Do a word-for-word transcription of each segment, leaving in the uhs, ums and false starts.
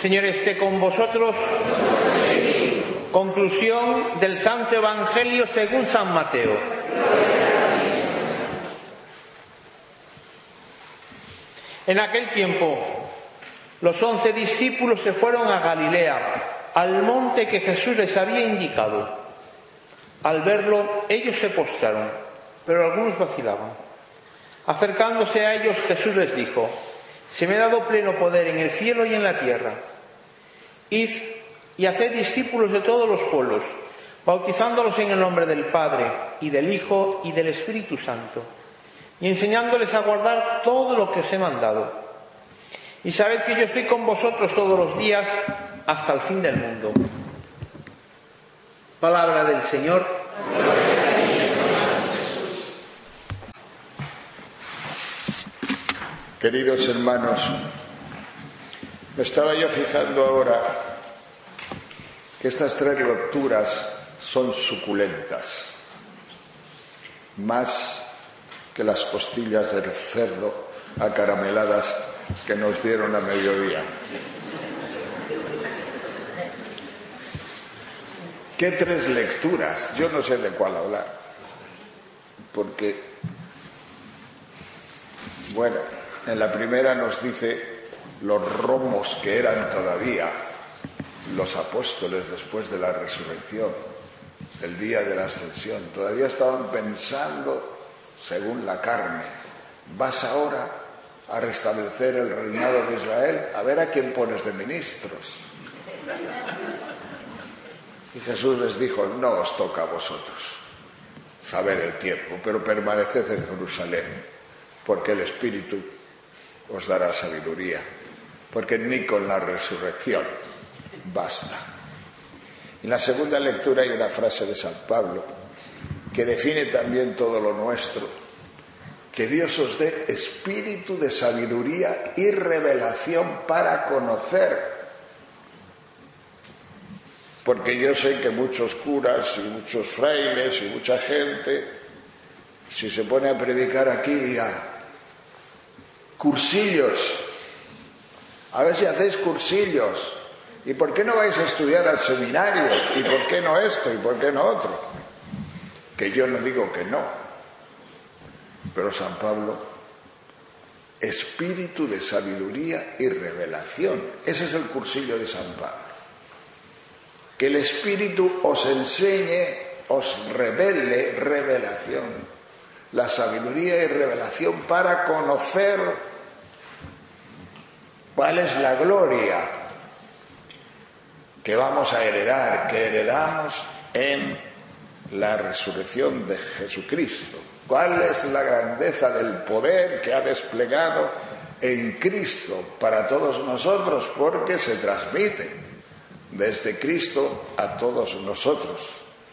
Señor esté con vosotros. Conclusión del Santo Evangelio según San Mateo. En aquel tiempo, los once discípulos se fueron a Galilea, al monte que Jesús les había indicado. Al verlo, ellos se postraron, pero algunos vacilaban. Acercándose a ellos, Jesús les dijo: «Se me ha dado pleno poder en el cielo y en la tierra. Id y haced discípulos de todos los pueblos, bautizándolos en el nombre del Padre, y del Hijo, y del Espíritu Santo, y enseñándoles a guardar todo lo que os he mandado. Y sabed que yo estoy con vosotros todos los días hasta el fin del mundo». Palabra del Señor. Queridos hermanos, me estaba yo fijando ahora que estas tres lecturas son suculentas, más que las costillas del cerdo acarameladas que nos dieron a mediodía. ¿Qué tres lecturas? Yo no sé de cuál hablar, porque, bueno, en la primera nos dice los romos que eran todavía los apóstoles después de la resurrección, el día de la ascensión. Todavía estaban pensando según la carne. Vas ahora a restablecer el reinado de Israel, a ver a quién pones de ministros. Y Jesús les dijo: no os toca a vosotros saber el tiempo, pero permaneced en Jerusalén, porque el Espíritu os dará sabiduría, porque ni con la resurrección basta. En la segunda lectura hay una frase de San Pablo que define también todo lo nuestro: que Dios os dé espíritu de sabiduría y revelación para conocer. Porque yo sé que muchos curas y muchos frailes y mucha gente, si se pone a predicar aquí, dirá: cursillos, a ver si hacéis cursillos, ¿y por qué no vais a estudiar al seminario? ¿Y por qué no esto? ¿Y por qué no otro? Que yo no digo que no, pero San Pablo, espíritu de sabiduría y revelación, ese es el cursillo de San Pablo. Que el Espíritu os enseñe, os revele revelación, la sabiduría y revelación para conocer cuál es la gloria que vamos a heredar, que heredamos en la resurrección de Jesucristo. Cuál es la grandeza del poder que ha desplegado en Cristo para todos nosotros, porque se transmite desde Cristo a todos nosotros,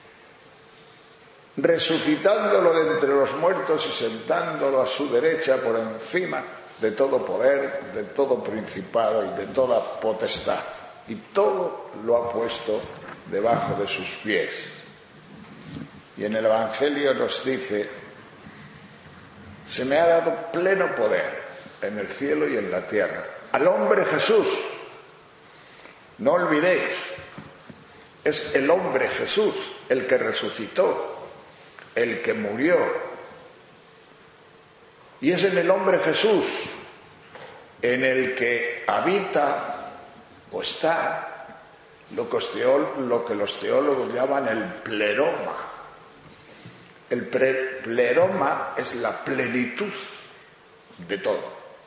resucitándolo de entre los muertos y sentándolo a su derecha por encima de todo poder, de todo principado y de toda potestad, y todo lo ha puesto debajo de sus pies. Y en el Evangelio nos dice: se me ha dado pleno poder en el cielo y en la tierra. Al hombre Jesús, no olvidéis, es el hombre Jesús el que resucitó, el que murió. Y es en el hombre Jesús en el que habita o está lo que, teó, lo que los teólogos llaman el pleroma. El pre, pleroma es la plenitud de todo.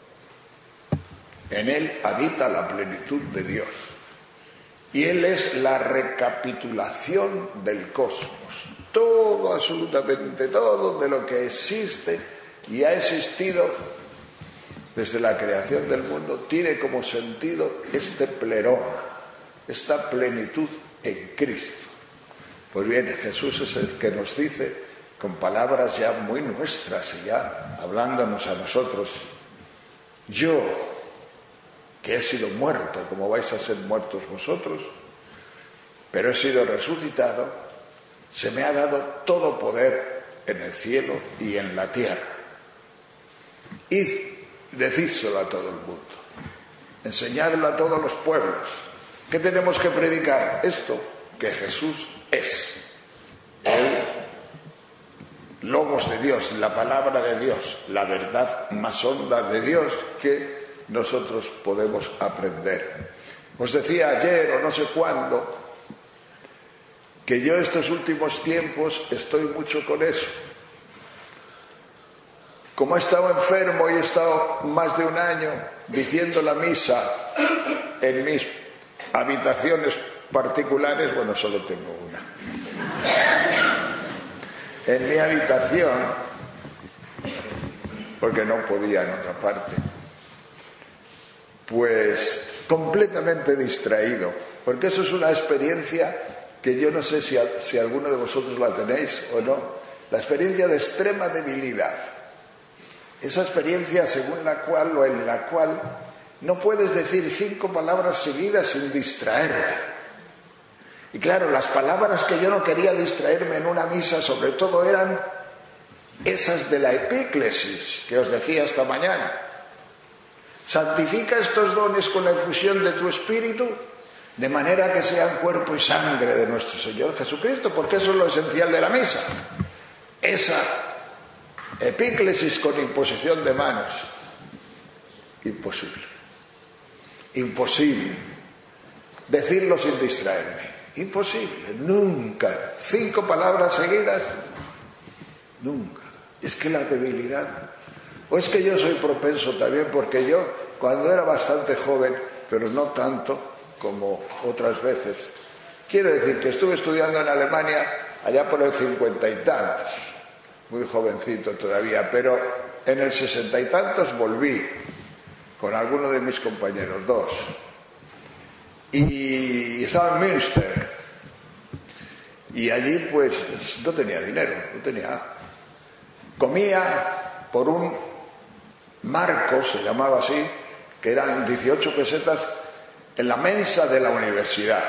En él habita la plenitud de Dios. Y Él es la recapitulación del cosmos. Todo, absolutamente todo de lo que existe y ha existido desde la creación del mundo tiene como sentido este pleroma, esta plenitud en Cristo. Pues bien, Jesús es el que nos dice, con palabras ya muy nuestras y ya hablándonos a nosotros: yo, que he sido muerto, como vais a ser muertos vosotros, pero he sido resucitado, se me ha dado todo poder en el cielo y en la tierra. Id, decídselo a todo el mundo. enseñadlo a todos los pueblos. ¿Qué tenemos que predicar? Esto, que Jesús es el Logos de Dios, la palabra de Dios, la verdad más honda de Dios que nosotros podemos aprender. Os decía ayer o no sé cuándo que yo estos últimos tiempos estoy mucho con eso. Como he estado enfermo y he estado más de un año diciendo la misa en mis habitaciones particulares, bueno, solo tengo una, en mi habitación, porque no podía en otra parte, pues completamente distraído, porque eso es una experiencia que yo no sé si, si alguno de vosotros la tenéis o no, la experiencia de extrema debilidad, esa experiencia según la cual o en la cual no puedes decir cinco palabras seguidas sin distraerte. Y claro, las palabras que yo no quería distraerme en una misa sobre todo eran esas de la epíclesis que os decía esta mañana. Santifica estos dones con la efusión de tu espíritu, de manera que sean cuerpo y sangre de nuestro Señor Jesucristo, porque eso es lo esencial de la misa. Esa epíclesis con imposición de manos. Imposible. Imposible. Decirlo sin distraerme. Imposible. Nunca. Cinco palabras seguidas. Nunca. Es que la debilidad. O es que yo soy propenso también, porque yo, cuando era bastante joven, pero no tanto como otras veces, quiero decir que estuve estudiando en Alemania allá por el cincuenta y tantos, muy jovencito todavía, pero en el sesenta y tantos volví con alguno de mis compañeros, dos, y estaba en Münster, y allí pues no tenía dinero, no tenía, comía por un marco, se llamaba así, que eran dieciocho pesetas en la mensa de la universidad,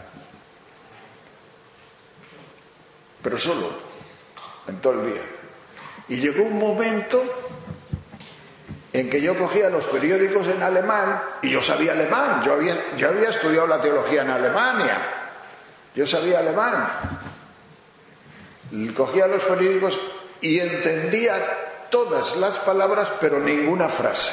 pero solo, en todo el día. Y llegó un momento en que yo cogía los periódicos en alemán, y yo sabía alemán, yo había, yo había estudiado la teología en Alemania, yo sabía alemán, cogía los periódicos y entendía todas las palabras, pero ninguna frase.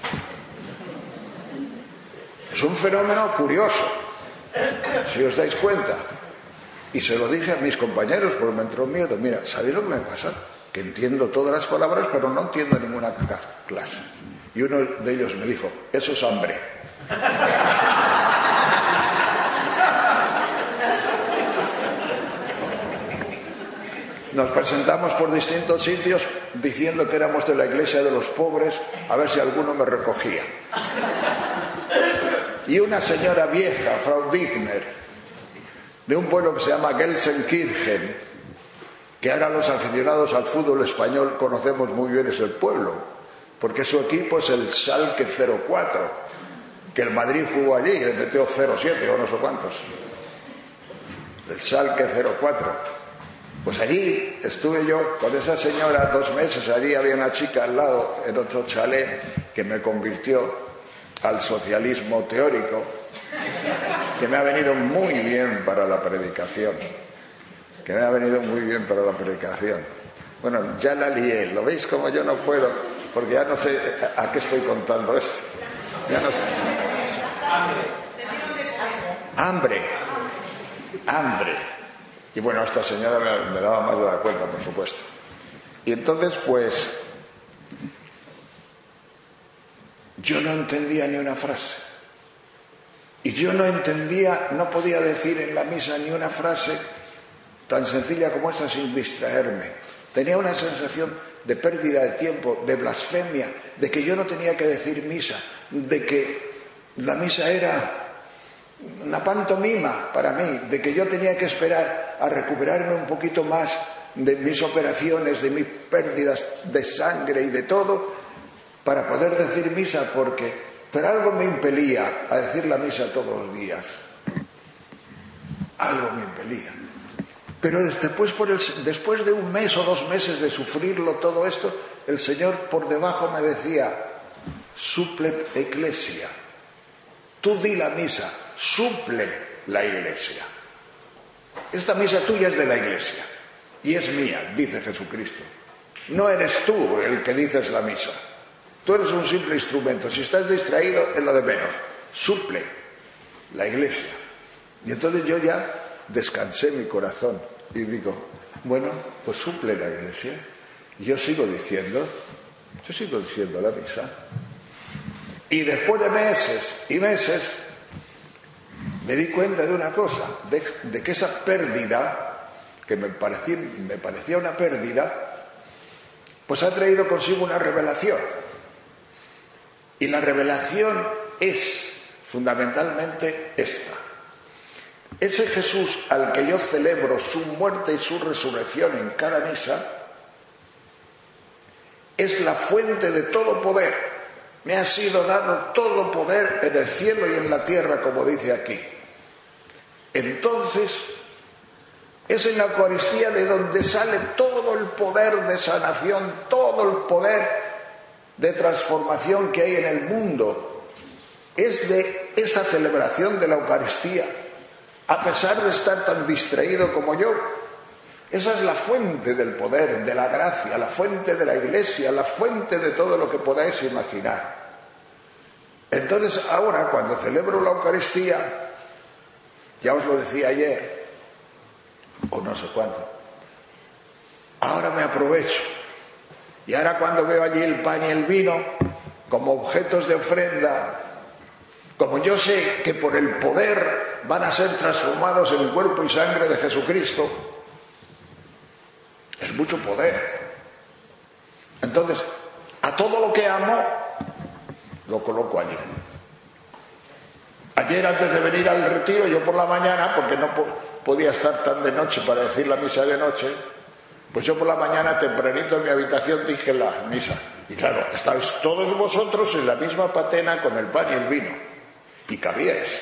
Es un fenómeno curioso, si os dais cuenta. Y se lo dije a mis compañeros, porque me entró miedo. Mira, ¿sabéis lo que me pasa? Que entiendo todas las palabras, pero no entiendo ninguna clase. Y uno de ellos me dijo, eso es hambre. Nos presentamos por distintos sitios diciendo que éramos de la iglesia de los pobres, a ver si alguno me recogía. Y una señora vieja, Frau Digner, de un pueblo que se llama Gelsenkirchen, que ahora los aficionados al fútbol español conocemos muy bien ese pueblo, porque su equipo es el Schalke cero cuatro, que el Madrid jugó allí y le metió cero siete o no sé cuántos. El Schalke cero cuatro. Pues allí estuve yo con esa señora dos meses, allí había una chica al lado en otro chalet que me convirtió al socialismo teórico, que me ha venido muy bien para la predicación, que me ha venido muy bien para la predicación. Bueno, ya la lié, ¿lo veis como yo no puedo? Porque ya no sé a qué estoy contando esto. Ya no sé. Hambre. Hambre. Y bueno, esta señora me, me daba más de la cuenta, por supuesto. Y entonces, pues, yo no entendía ni una frase. Y yo no entendía, no podía decir en la misa ni una frase tan sencilla como esta sin distraerme. Tenía una sensación de pérdida de tiempo, de blasfemia, de que yo no tenía que decir misa, de que la misa era una pantomima para mí, de que yo tenía que esperar a recuperarme un poquito más de mis operaciones, de mis pérdidas de sangre y de todo, para poder decir misa, porque pero algo me impelía a decir la misa todos los días. Algo me impelía. Pero después, por el, después de un mes o dos meses de sufrirlo todo esto, el Señor por debajo me decía, supplet ecclesia, Tú di la misa, suple la Iglesia. Esta misa tuya es de la Iglesia y es mía, dice Jesucristo. No eres tú el que dices la misa. Tú eres un simple instrumento. Si estás distraído, es lo de menos. Suple la Iglesia. Y entonces yo ya descansé mi corazón y digo, bueno, pues suple la Iglesia. Y yo sigo diciendo, yo sigo diciendo la misa. Y después de meses y meses me di cuenta de una cosa, de, de que esa pérdida, que me parecía, me parecía una pérdida, pues ha traído consigo una revelación. Y la revelación es fundamentalmente esta. Ese Jesús al que yo celebro su muerte y su resurrección en cada misa, es la fuente de todo poder. Me ha sido dado todo poder en el cielo y en la tierra, como dice aquí. Entonces, es en la Eucaristía de donde sale todo el poder de sanación, todo el poder de transformación que hay en el mundo. Es de esa celebración de la Eucaristía, a pesar de estar tan distraído como yo. Esa es la fuente del poder, de la gracia, la fuente de la Iglesia, la fuente de todo lo que podáis imaginar. Entonces ahora, cuando celebro la Eucaristía, ya os lo decía ayer, o no sé cuándo, ahora me aprovecho. Y ahora cuando veo allí el pan y el vino como objetos de ofrenda, como yo sé que por el poder van a ser transformados en cuerpo y sangre de Jesucristo, es mucho poder. Entonces, a todo lo que amo, lo coloco allí. Ayer, antes de venir al retiro, yo por la mañana, porque no po- podía estar tan de noche para decir la misa de noche, pues yo por la mañana, tempranito en mi habitación, dije la misa. Y claro, estáis todos vosotros en la misma patena con el pan y el vino. Y cabíais.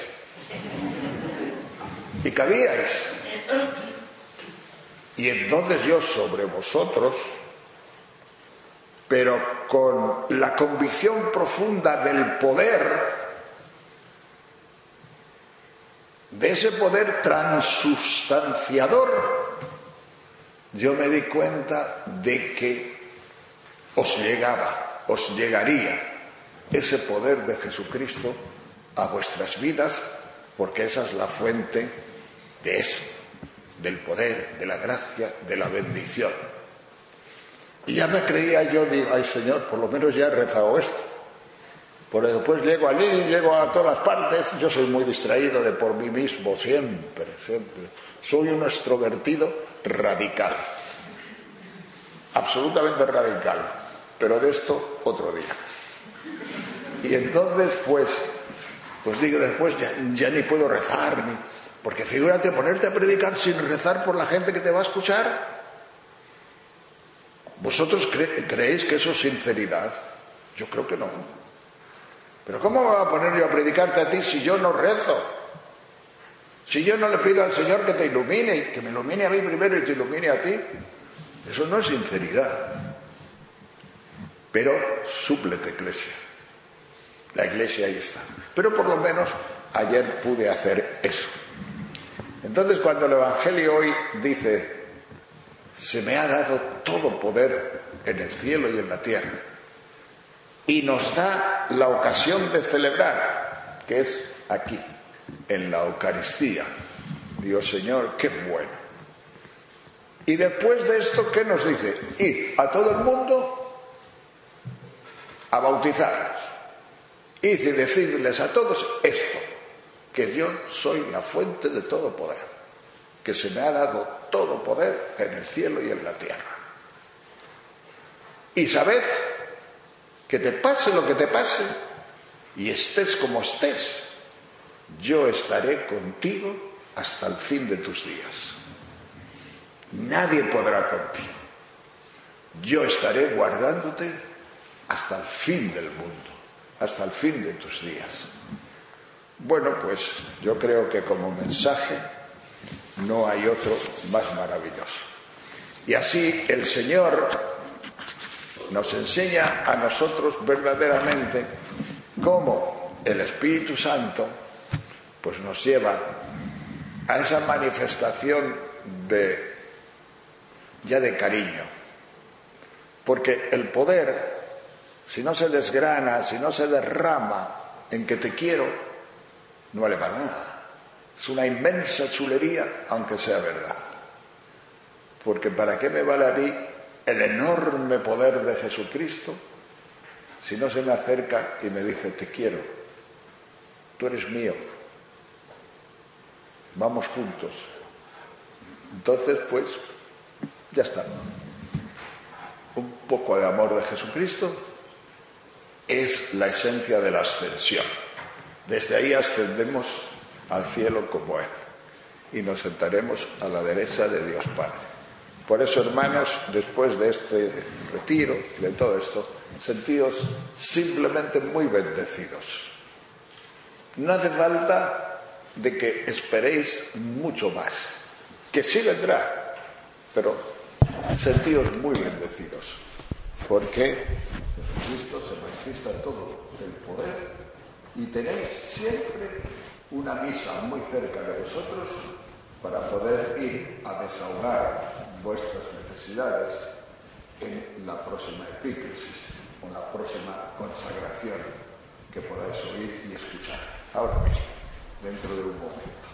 Y cabíais. Y entonces yo sobre vosotros, pero con la convicción profunda del poder, de ese poder transustanciador, yo me di cuenta de que os llegaba, os llegaría ese poder de Jesucristo a vuestras vidas, porque esa es la fuente de eso, del poder, de la gracia, de la bendición. Y ya me creía yo, digo, ay Señor, por lo menos ya he rezado esto. Porque después llego allí, llego a todas partes, yo soy muy distraído de por mí mismo, siempre, siempre. Soy un extrovertido radical, absolutamente radical, pero de esto otro día. Y entonces, pues, pues digo, después ya, ya ni puedo rezar, ni, porque figúrate ponerte a predicar sin rezar por la gente que te va a escuchar. ¿Vosotros cre- creéis que eso es sinceridad? Yo creo que no. Pero ¿cómo me voy a poner yo a predicarte a ti si yo no rezo? Si yo no le pido al Señor que te ilumine, y que me ilumine a mí primero y te ilumine a ti. Eso no es sinceridad. Pero súplete, Iglesia. La Iglesia ahí está. Pero por lo menos ayer pude hacer eso. Entonces cuando el Evangelio hoy dice, se me ha dado todo poder en el cielo y en la tierra, y nos da la ocasión de celebrar, que es aquí, en la Eucaristía. Dios, Señor, qué bueno. Y después de esto, ¿qué nos dice? Id a todo el mundo a bautizarlos. Id y decidles a todos esto, que yo soy la fuente de todo poder, que se me ha dado todo poder en el cielo y en la tierra. Y sabed que te pase lo que te pase y estés como estés, yo estaré contigo hasta el fin de tus días. Nadie podrá contigo. Yo estaré guardándote hasta el fin del mundo, hasta el fin de tus días. Bueno, pues yo creo que como mensaje no hay otro más maravilloso. Y así el Señor nos enseña a nosotros verdaderamente cómo el Espíritu Santo pues nos lleva a esa manifestación de ya de cariño, porque el poder, si no se desgrana, si no se derrama en que te quiero, no vale para nada. Es una inmensa chulería, aunque sea verdad. Porque ¿para qué me vale a mí el enorme poder de Jesucristo si no se me acerca y me dice te quiero, tú eres mío, vamos juntos? Entonces pues ya está. Un poco de amor de Jesucristo es la esencia de la ascensión. Desde ahí ascendemos al cielo como Él y nos sentaremos a la derecha de Dios Padre. Por eso, hermanos, después de este retiro, de todo esto, sentíos simplemente muy bendecidos. No hace falta de que esperéis mucho más, que sí vendrá, pero sentíos muy bendecidos, porque Jesucristo se manifiesta todo el poder y tenéis siempre una misa muy cerca de vosotros para poder ir a desahogar vuestras necesidades en la próxima epíclesis o la próxima consagración que podáis oír y escuchar ahora mismo, dentro de un momento.